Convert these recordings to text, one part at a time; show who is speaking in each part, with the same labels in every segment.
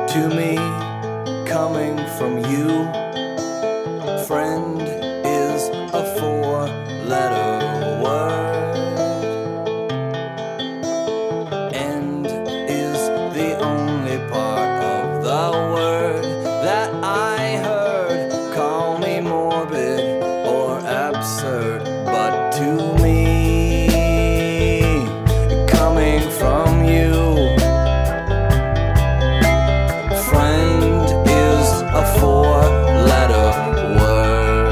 Speaker 1: to me, coming from you. Friend is a four-letter word. End is the only part of the word that I heard. Call me morbid or absurd, but to me, coming from you, friend is a four-letter word.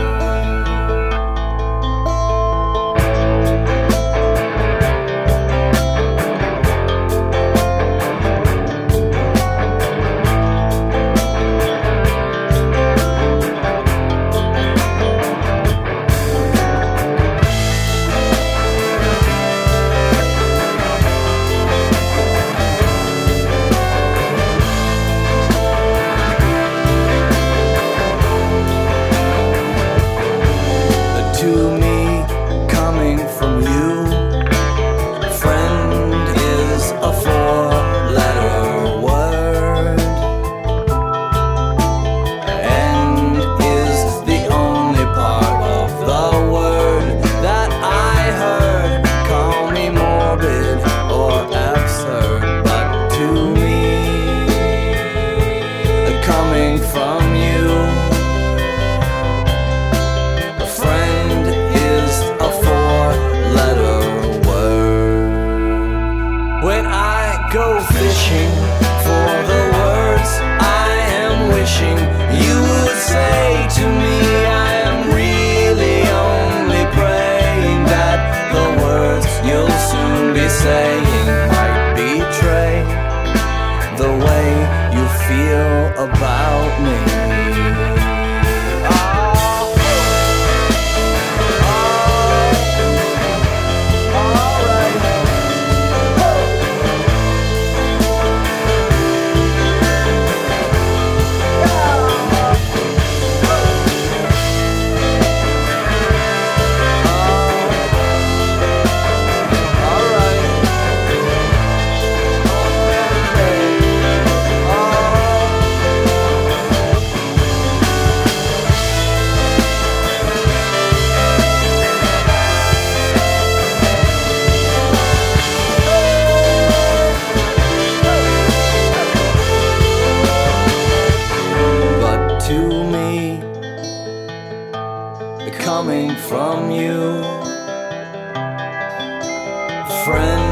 Speaker 1: To me, coming from you, friend is a four-letter word. End is the only part of the word that I heard. Call me morbid or absurd, but to me, coming from you, friend is a four-letter word. When I go fishing for the words I am wishing you would say to me, I am really only praying that the words you'll soon be saying might betray the way you feel about me. To me, coming from you, friend